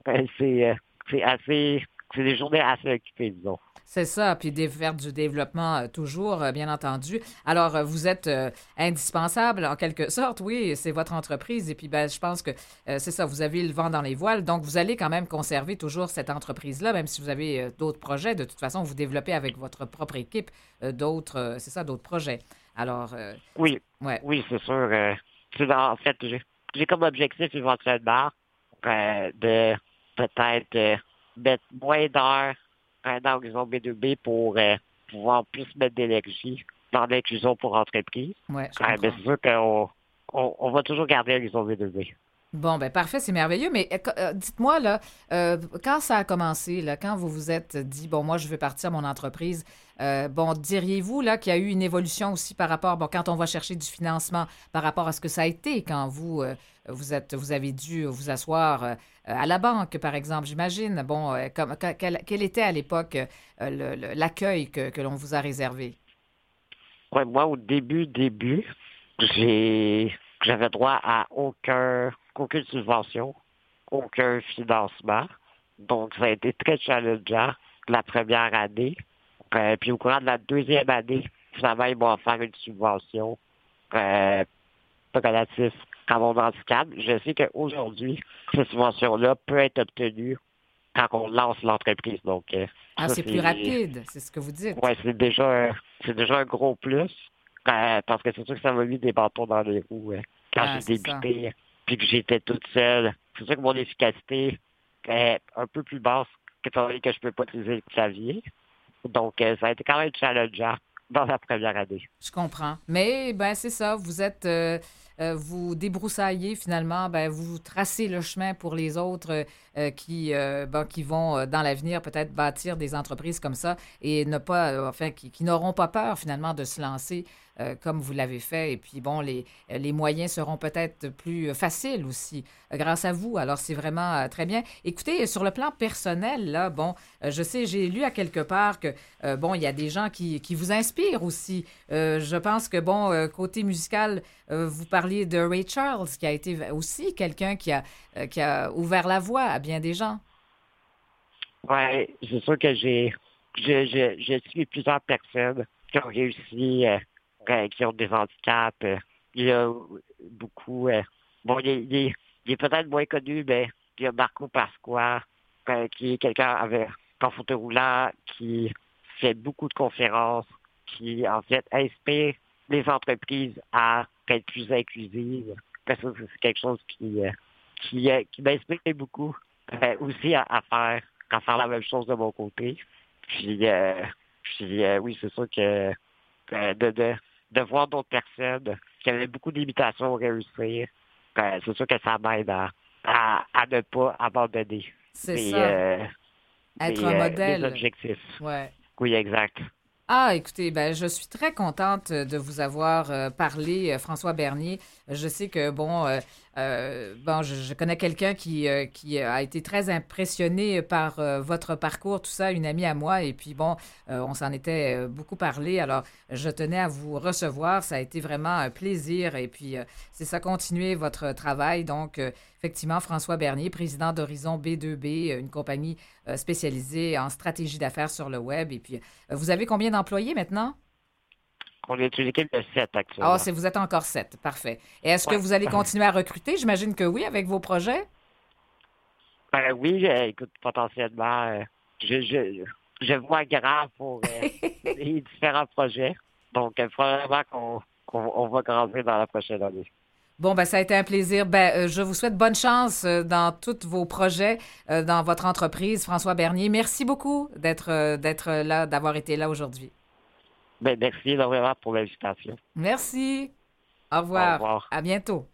C'est assez, c'est des journées assez occupées, disons. C'est ça, puis faire du développement toujours, bien entendu. Alors, vous êtes indispensable en quelque sorte, oui, c'est votre entreprise. Et puis, ben, je pense que c'est ça, vous avez le vent dans les voiles. Donc, vous allez quand même conserver toujours cette entreprise-là, même si vous avez d'autres projets. De toute façon, vous développez avec votre propre équipe c'est ça, d'autres projets. Alors, Oui, ouais. oui, c'est sûr. En fait, j'ai comme objectif éventuellement de peut-être mettre moins d'heures dans l'horizon B2B pour pouvoir plus mettre d'énergie dans l'inclusion pour entreprise. Ouais, je Mais comprends. c'est sûr qu'on va toujours garder l'horizon B2B. Bon, ben parfait, c'est merveilleux. Mais dites-moi, là, quand ça a commencé, là, quand vous vous êtes dit, bon, moi, je veux partir mon entreprise, bon, diriez-vous, là, qu'il y a eu une évolution aussi par rapport, bon, quand on va chercher du financement, par rapport à ce que ça a été quand vous avez dû vous asseoir à la banque, par exemple, j'imagine. Bon, quel était à l'époque l'accueil que l'on vous a réservé? Ouais, moi, au début, j'avais droit à aucune subvention, aucun financement. Donc, ça a été très challengeant la première année. Puis au courant de la deuxième année, finalement, ils m'ont offert une subvention relative à mon handicap. Je sais qu'aujourd'hui, cette subvention-là peut être obtenue quand on lance l'entreprise. Donc, Ah, ça, c'est plus rapide, c'est ce que vous dites. ouais, c'est déjà un gros plus. Parce que c'est sûr que ça m'a mis des bâtons dans les roues quand Ah, j'ai c'est ça. débuté, puis que j'étais toute seule. C'est sûr que mon efficacité est un peu plus basse étant donné que je peux pas utiliser le clavier. Donc, ça a été quand même challengeant dans la première année. Je comprends. Mais ben c'est ça, vous débroussaillez finalement, ben vous tracez le chemin pour les autres qui vont dans l'avenir peut-être bâtir des entreprises comme ça et ne pas, enfin, qui n'auront pas peur finalement de se lancer comme vous l'avez fait. Et puis bon, les moyens seront peut-être plus faciles aussi grâce à vous. Alors c'est vraiment très bien. Écoutez, sur le plan personnel, là, bon, je sais, j'ai lu à quelque part que bon, il y a des gens qui vous inspirent aussi. Je pense que, bon, côté musical, vous parliez de Ray Charles, qui a été aussi quelqu'un qui a ouvert la voie à bien des gens. Ouais, c'est sûr que je suis plusieurs personnes qui ont réussi, qui ont des handicaps. Il y a beaucoup, bon, il est peut-être moins connu, mais il y a Marco Pasqua, qui est quelqu'un avec en fauteuil roulant, qui fait beaucoup de conférences, qui, en fait, inspire les entreprises à être plus inclusives. Parce que c'est quelque chose qui m'inspire beaucoup aussi à faire la même chose de mon côté. Puis, oui, c'est sûr que de voir d'autres personnes qui avaient beaucoup d'imitations réussir, c'est sûr que ça m'aide à ne pas abandonner C'est mes, ça, être un mes modèle. objectifs. Ouais. Oui, exact. Ah, écoutez, ben, je suis très contente de vous avoir parlé, François Bernier. Je sais que, bon, je connais quelqu'un qui a été très impressionné par votre parcours, tout ça, une amie à moi, et puis bon, on s'en était beaucoup parlé, alors je tenais à vous recevoir, ça a été vraiment un plaisir, et puis c'est ça, continuer votre travail. Donc, effectivement, François Bernier, président d'Horizon B2B, une compagnie spécialisée en stratégie d'affaires sur le web, et puis vous avez combien d'employés maintenant? On est une équipe de 7 Ah, actuellement. vous êtes encore 7, parfait. Et est-ce que Ouais. vous allez continuer à recruter? J'imagine que oui, avec vos projets. Oui, écoute, potentiellement, je vois grand pour les différents projets. Donc, probablement qu'on va grandir dans la prochaine année. Bon, ben ça a été un plaisir. Ben, je vous souhaite bonne chance dans tous vos projets, dans votre entreprise, François Bernier. Merci beaucoup d'être là, d'avoir été là aujourd'hui. Ben, merci énormément pour l'invitation. Merci. Au Au revoir. revoir. À bientôt.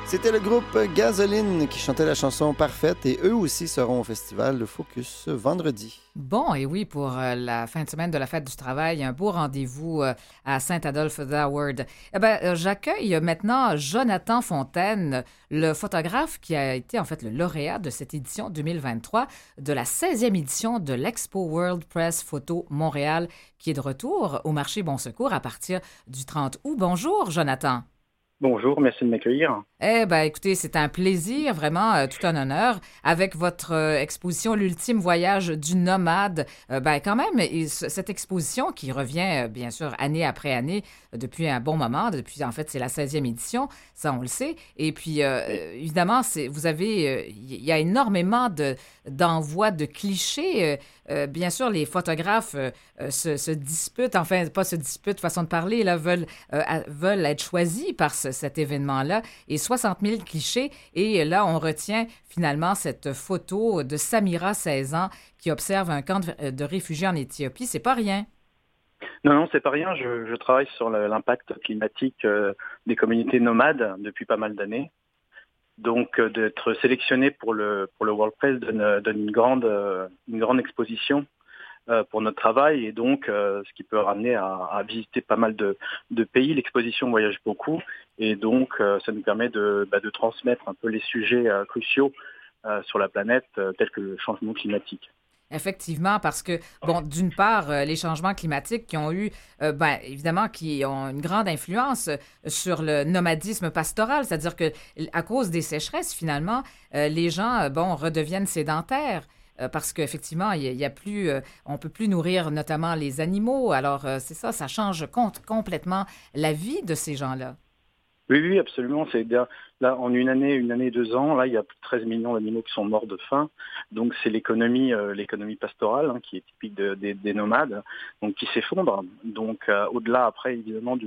C'était le groupe Gasoline qui chantait la chanson Parfaite et eux aussi seront au festival Le Focus vendredi. Bon, et oui, pour la fin de semaine de la Fête du Travail, un beau rendez-vous à Saint-Adolphe d'Howard. J'accueille maintenant Jonathan Fontaine, le photographe qui a été en fait le lauréat de cette édition 2023 de la 16e édition de l'Expo World Press Photo Montréal, qui est de retour au marché Bon Secours à partir du 30 août. Bonjour, Jonathan. Bonjour, merci de m'accueillir. Écoutez, c'est un plaisir, vraiment, tout un honneur. Avec votre exposition L'ultime voyage du nomade, quand même, cette exposition qui revient, bien sûr, année après année, depuis un bon moment, en fait, c'est la 16e édition, ça, on le sait. Et puis, évidemment, il y a énormément d'envois de clichés. Bien sûr, les photographes se disputent, enfin, pas se disputent, façon de parler, là, veulent être choisis par cet événement-là. Et 60 000 clichés. Et là, on retient finalement cette photo de Samira, 16 ans, qui observe un camp de réfugiés en Éthiopie. C'est pas rien. Non, c'est pas rien. Je travaille sur l'impact climatique des communautés nomades depuis pas mal d'années. Donc, d'être sélectionné pour le World Press donne une grande exposition pour notre travail et donc ce qui peut ramener à visiter pas mal de pays. L'exposition voyage beaucoup et donc ça nous permet de transmettre un peu les sujets cruciaux sur la planète tels que le changement climatique. Effectivement, parce que, d'une part, les changements climatiques qui ont eu, évidemment, qui ont une grande influence sur le nomadisme pastoral, c'est-à-dire que à cause des sécheresses, finalement, les gens, redeviennent sédentaires. Parce qu'effectivement, il y a plus, on peut plus nourrir notamment les animaux. Alors, c'est ça change complètement la vie de ces gens-là. Oui, absolument. C'est bien. Là, en une année, 2 ans, là, il y a plus de 13 millions d'animaux qui sont morts de faim. Donc, c'est l'économie pastorale qui est typique des nomades, donc qui s'effondre. Donc, au-delà, après, évidemment,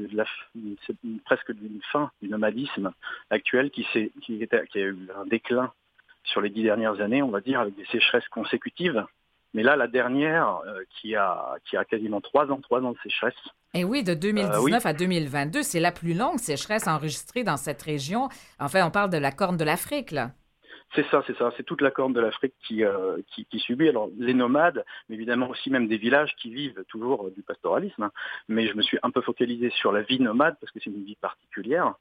presque d'une fin du nomadisme actuel qui a eu un déclin sur les 10 dernières années, on va dire, avec des sécheresses consécutives. Mais là, la dernière, qui a quasiment 3 ans de sécheresse. Et oui, de 2019 à 2022, c'est la plus longue sécheresse enregistrée dans cette région. Enfin, on parle de la Corne de l'Afrique, là. C'est ça. C'est toute la Corne de l'Afrique qui subit. Alors, les nomades, mais évidemment aussi même des villages qui vivent toujours du pastoralisme. Mais je me suis un peu focalisé sur la vie nomade parce que c'est une vie particulière.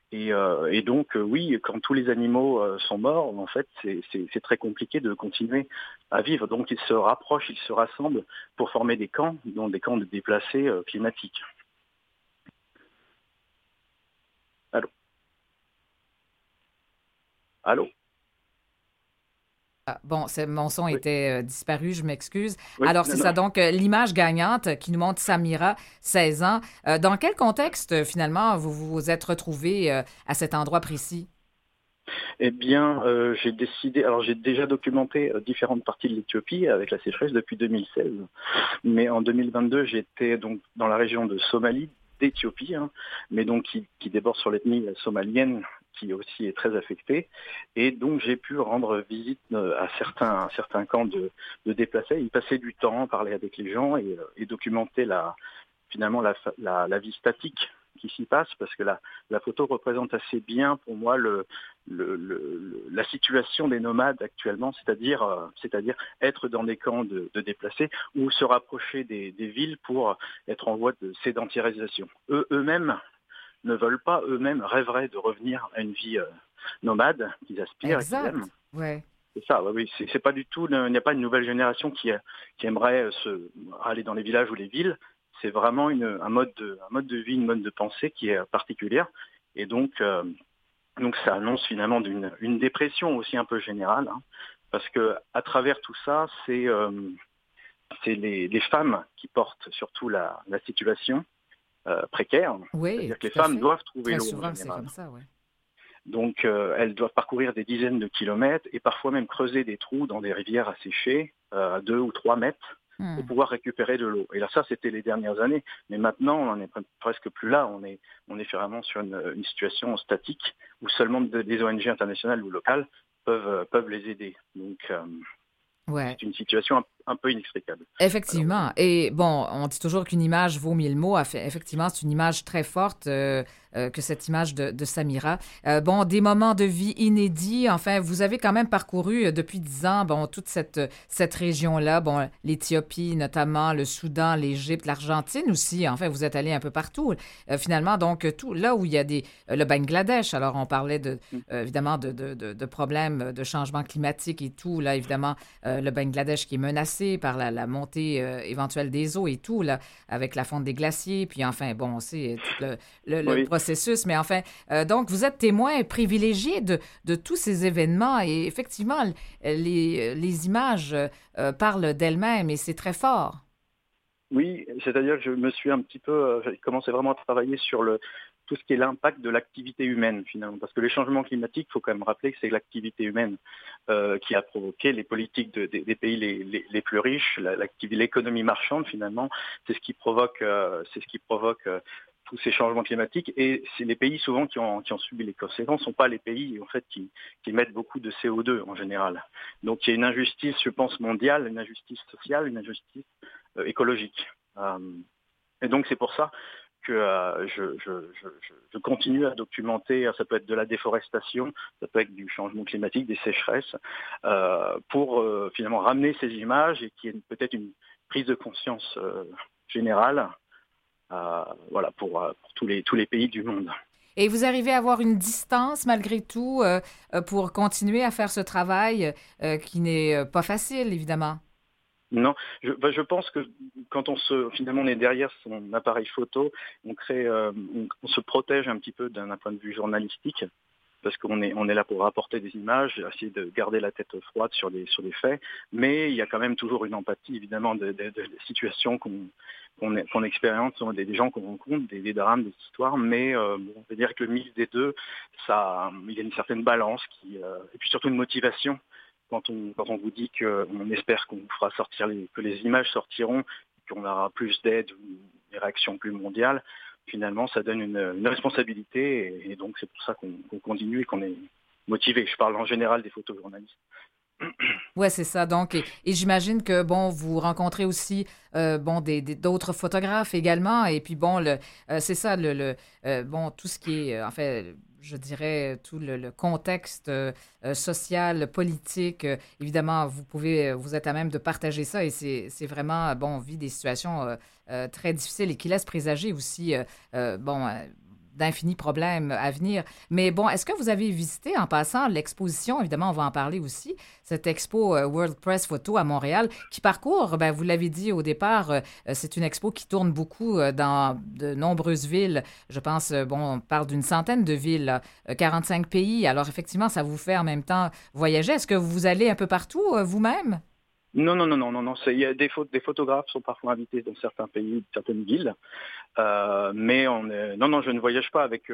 Et donc, oui, quand tous les animaux sont morts, en fait, c'est très compliqué de continuer à vivre. Donc, ils se rapprochent, ils se rassemblent pour former des camps, dont des camps de déplacés climatiques. Allô. Mon son était disparu, je m'excuse. Oui, Alors, c'est ça, donc, l'image gagnante qui nous montre Samira, 16 ans. Dans quel contexte, finalement, vous vous êtes retrouvé à cet endroit précis? Eh bien, j'ai déjà documenté différentes parties de l'Éthiopie avec la sécheresse depuis 2016. Mais en 2022, j'étais donc dans la région de Somalie, d'Éthiopie, mais donc qui déborde sur l'ethnie somalienne, qui aussi est très affectée. Et donc, j'ai pu rendre visite à certains camps de déplacés, y passer du temps, parler avec les gens et documenter la vie statique qui s'y passe, parce que la photo représente assez bien pour moi la situation des nomades actuellement, c'est-à-dire être dans des camps de déplacés ou se rapprocher des villes pour être en voie de sédentarisation. Eux-mêmes ne veulent pas, eux-mêmes rêveraient de revenir à une vie nomade qu'ils aspirent et qu'ils aiment. Ouais. C'est ça, oui. C'est pas du tout, il n'y a pas une nouvelle génération qui aimerait aller dans les villages ou les villes. C'est vraiment un mode de vie, une mode de pensée qui est particulière. Et donc ça annonce finalement une dépression aussi un peu générale, parce que à travers tout ça, c'est les femmes qui portent surtout la situation précaire. Oui, c'est-à-dire que les femmes doivent trouver l'eau souvent, en général. c'est comme ça, ouais. Donc elles doivent parcourir des dizaines de kilomètres et parfois même creuser des trous dans des rivières asséchées à 2 ou 3 mètres pour pouvoir récupérer de l'eau. Et là, ça, c'était les dernières années. Mais maintenant, on n'en est presque plus là. On est vraiment sur une situation statique où seulement des ONG internationales ou locales peuvent les aider. Donc, c'est une situation un peu inextricable. Effectivement. Et bon, on dit toujours qu'une image vaut 1000 mots. Effectivement, c'est une image très forte que cette image de Samira. Bon, des moments de vie inédits. Enfin, vous avez quand même parcouru depuis 10 ans, bon, toute cette région-là, bon, l'Éthiopie notamment, le Soudan, l'Égypte, l'Argentine aussi. Enfin, vous êtes allé un peu partout. Finalement, donc, tout là où il y a le Bangladesh. Alors, on parlait évidemment de problèmes de changement climatique et tout. Là, évidemment, le Bangladesh qui est menacé par la montée éventuelle des eaux et tout, là, avec la fonte des glaciers. Puis, enfin, bon, c'est tout le processus. Mais enfin, donc, vous êtes témoin privilégié de tous ces événements. Et effectivement, les images parlent d'elles-mêmes et c'est très fort. Oui, c'est-à-dire que je me suis un petit peu, j'ai commencé vraiment à travailler sur tout ce qui est l'impact de l'activité humaine finalement, parce que les changements climatiques, il faut quand même rappeler que c'est l'activité humaine qui a provoqué les politiques des pays les plus riches, l'économie marchande finalement, c'est ce qui provoque, tous ces changements climatiques, et c'est les pays souvent qui ont subi les conséquences ne sont pas les pays en fait qui émettent beaucoup de CO2 en général. Donc il y a une injustice, je pense, mondiale, une injustice sociale, une injustice écologique. Et donc c'est pour ça que je continue à documenter, ça peut être de la déforestation, ça peut être du changement climatique, des sécheresses, pour finalement ramener ces images et qu'il y ait peut-être une prise de conscience générale pour tous les pays du monde. Et vous arrivez à avoir une distance malgré tout pour continuer à faire ce travail qui n'est pas facile, évidemment. Non, je pense que quand finalement on est derrière son appareil photo, on se protège un petit peu d'un point de vue journalistique, parce qu'on est là pour rapporter des images, essayer de garder la tête froide sur les faits, mais il y a quand même toujours une empathie évidemment des situations qu'on expérimente, des gens qu'on rencontre, des drames, des histoires, mais on peut dire que le mix des deux, il y a une certaine balance et puis surtout une motivation. Quand on vous dit qu'on espère qu'on vous fera sortir, que les images sortiront, qu'on aura plus d'aide ou des réactions plus mondiales, finalement, ça donne une responsabilité et donc c'est pour ça qu'on continue et qu'on est motivé. Je parle en général des photojournalistes. Oui, c'est ça. Donc, et j'imagine que, bon, vous rencontrez aussi, d'autres photographes également. Et puis, bon, c'est ça, tout ce qui est, en fait, je dirais, tout le contexte social, politique. Évidemment, vous êtes à même de partager ça et c'est vraiment, bon, on vit des situations très difficiles et qui laissent présager aussi, d'infinis problèmes à venir. Mais bon, est-ce que vous avez visité en passant l'exposition, évidemment, on va en parler aussi, cette expo World Press Photo à Montréal, qui parcourt, vous l'avez dit au départ, c'est une expo qui tourne beaucoup dans de nombreuses villes. Je pense, on parle d'une centaine de villes, 45 pays. Alors effectivement, ça vous fait en même temps voyager. Est-ce que vous allez un peu partout vous-même? Non. Il y a des photographes sont parfois invités dans certains pays, certaines villes, mais je ne voyage pas avec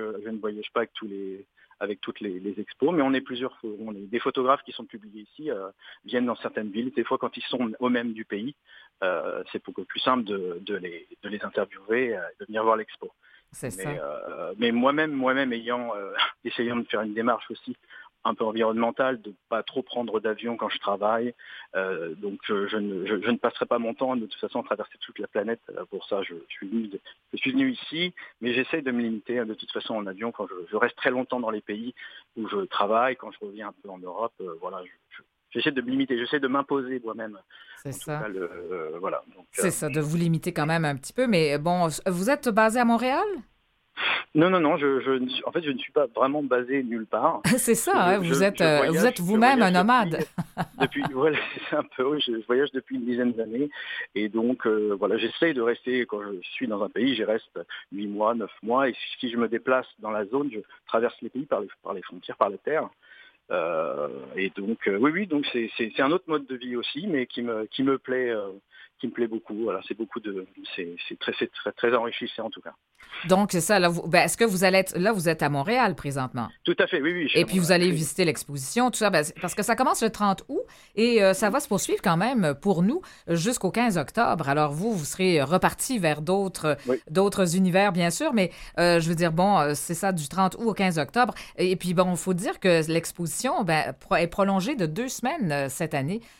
toutes les expos, mais on est des photographes qui sont publiés ici, viennent dans certaines villes. Des fois, quand ils sont eux-mêmes du pays, c'est beaucoup plus simple de les interviewer, de venir voir l'expo. C'est ça. Mais moi-même essayant de faire une démarche aussi un peu environnementale, de pas trop prendre d'avion quand je travaille. Donc je ne passerai pas mon temps de toute façon à traverser toute la planète. Pour ça, je suis venu ici, mais j'essaye de me limiter de toute façon en avion quand je reste très longtemps dans les pays où je travaille, quand je reviens un peu en Europe. J'essaie de me limiter, j'essaie de m'imposer moi-même. C'est ça. Donc, c'est ça, de vous limiter quand même un petit peu. Mais bon, vous êtes basé à Montréal? Non, je ne suis pas vraiment basé nulle part. C'est ça, vous êtes vous-même un nomade. C'est un peu, je voyage depuis une dizaine d'années et donc j'essaye de rester, quand je suis dans un pays, j'y reste 8 mois, 9 mois et si je me déplace dans la zone, je traverse les pays par les frontières, par la terre. Et donc, donc c'est un autre mode de vie aussi, mais qui me plaît beaucoup. Voilà, c'est très, très enrichissant en tout cas. Donc, c'est ça. Là, est-ce que vous êtes à Montréal présentement? Tout à fait, oui. Et puis, vous allez visiter l'exposition, tout ça, parce que ça commence le 30 août et ça va se poursuivre quand même pour nous jusqu'au 15 octobre. Alors, vous serez reparti vers d'autres univers, bien sûr, mais je veux dire, c'est ça, du 30 août au 15 octobre. Et puis, il faut dire que l'exposition est prolongée de 2 semaines cette année.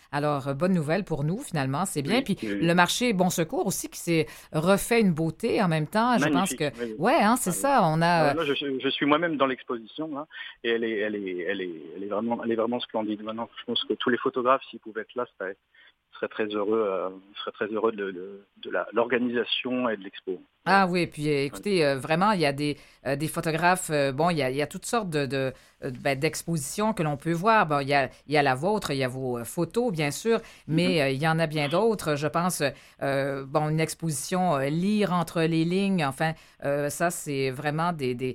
Alors, bonne nouvelle pour nous, finalement, c'est bien. Puis le marché Bon Secours aussi qui s'est refait une beauté en même temps. Je pense que... Ouais, hein, c'est ça. On a... Là, je suis moi-même dans l'exposition, là, et elle est vraiment splendide. Maintenant, je pense que tous les photographes, s'ils pouvaient être là, seraient très heureux de l'organisation et de l'expo. Ah oui, puis écoutez, vraiment, il y a des photographes, bon, il y a toutes sortes d'expositions que l'on peut voir. Bon, il y a la vôtre, il y a vos photos, bien sûr, mais il y en a bien d'autres. Je pense, bon, une exposition Lire entre les lignes, enfin, ça, c'est vraiment des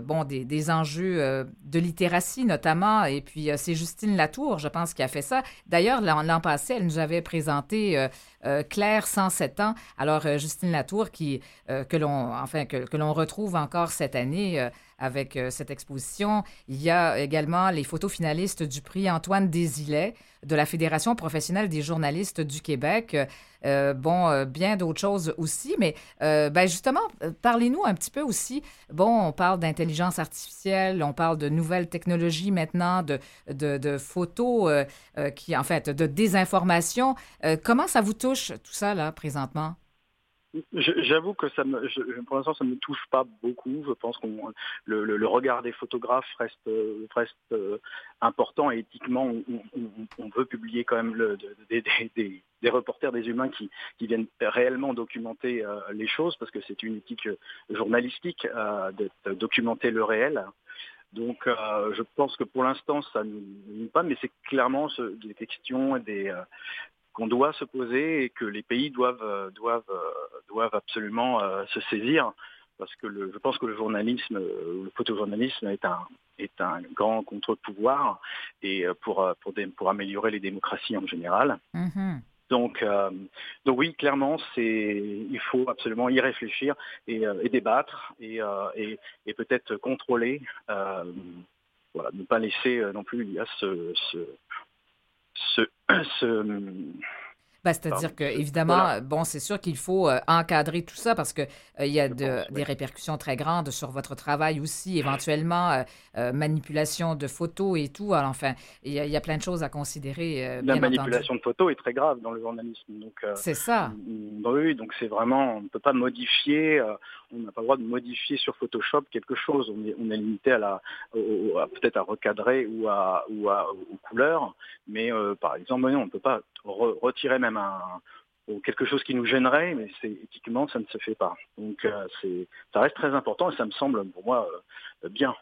enjeux de littératie, notamment. Et puis, c'est Justine Latour, je pense, qui a fait ça. D'ailleurs, l'an passé, elle nous avait présenté Claire, 107 ans. Alors, Justine Latour, que l'on retrouve encore cette année avec cette exposition. Il y a également les photos finalistes du prix Antoine Désilet de la Fédération professionnelle des journalistes du Québec. Bien d'autres choses aussi, mais justement, parlez-nous un petit peu aussi. Bon, on parle d'intelligence artificielle, on parle de nouvelles technologies maintenant, de photos, de désinformation. Comment ça vous touche, tout ça, là, présentement? J'avoue que pour l'instant, ça ne me touche pas beaucoup. Je pense que le regard des photographes reste important et éthiquement, on veut publier quand même des reporters, des humains qui viennent réellement documenter les choses, parce que c'est une éthique journalistique de documenter le réel. Donc, je pense que pour l'instant, ça ne nous pas, mais c'est clairement des questions qu'on doit se poser et que les pays doivent absolument se saisir, parce que je pense que le photojournalisme est un grand contre-pouvoir et pour améliorer les démocraties en général. Mm-hmm. Donc oui, clairement, il faut absolument y réfléchir et débattre et peut-être contrôler, ne pas laisser non plus c'est-à-dire que, évidemment, bon, c'est sûr qu'il faut encadrer tout ça parce que il y a des répercussions très grandes sur votre travail aussi, éventuellement, manipulation de photos et tout. Alors, enfin, il y a plein de choses à considérer, bien entendu. La manipulation de photos est très grave dans le journalisme. Donc, c'est ça. Oui, donc c'est vraiment, on ne peut pas modifier, on n'a pas le droit de modifier sur Photoshop quelque chose. On est limité peut-être à recadrer ou aux couleurs, mais par exemple, on ne peut pas retirer même quelque chose qui nous gênerait, mais éthiquement, ça ne se fait pas. Donc, ça reste très important et ça me semble, pour moi, bien.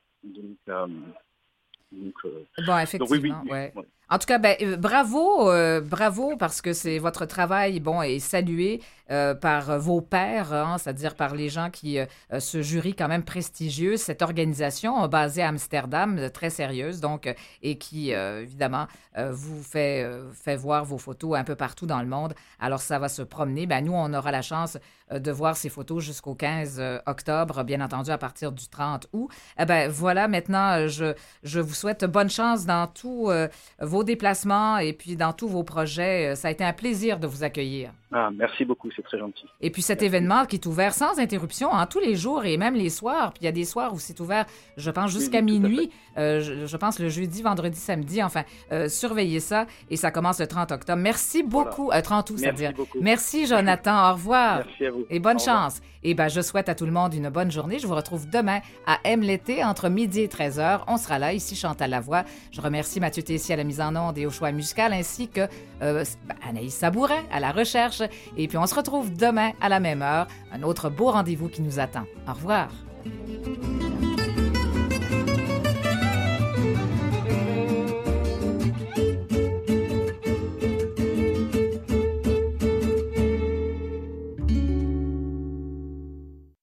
Bon, effectivement, oui. Ouais. En tout cas, bravo, parce que c'est votre travail, est salué par vos pairs, hein, c'est-à-dire par les gens qui ce jury quand même prestigieux, cette organisation basée à Amsterdam, très sérieuse, donc, et qui, évidemment, vous fait voir vos photos un peu partout dans le monde. Alors, ça va se promener. Nous, on aura la chance de voir ces photos jusqu'au 15 octobre, bien entendu, à partir du 30 août. Voilà, maintenant, je vous souhaite bonne chance dans tous vos déplacements et puis dans tous vos projets. Ça a été un plaisir de vous accueillir. Ah, merci beaucoup, c'est très gentil. Et puis cet événement qui est ouvert sans interruption tous les jours et même les soirs. Puis il y a des soirs où c'est ouvert, je pense, jusqu'à minuit. Je pense le jeudi, vendredi, samedi. Enfin, surveillez ça et ça commence le 30 octobre. Merci beaucoup. 30 août, c'est-à-dire. Merci, Jonathan. Au revoir. Merci à vous. Et bonne chance. Et je souhaite à tout le monde une bonne journée. Je vous retrouve demain à Aime l'été entre midi et 13h. On sera là, ici Chantal Lavoie. Je remercie Mathieu Tessier à la mise en onde et au choix musical, ainsi que Anaïs Sabourin à la recherche. Et puis on se retrouve demain à la même heure. Un autre beau rendez-vous qui nous attend. Au revoir.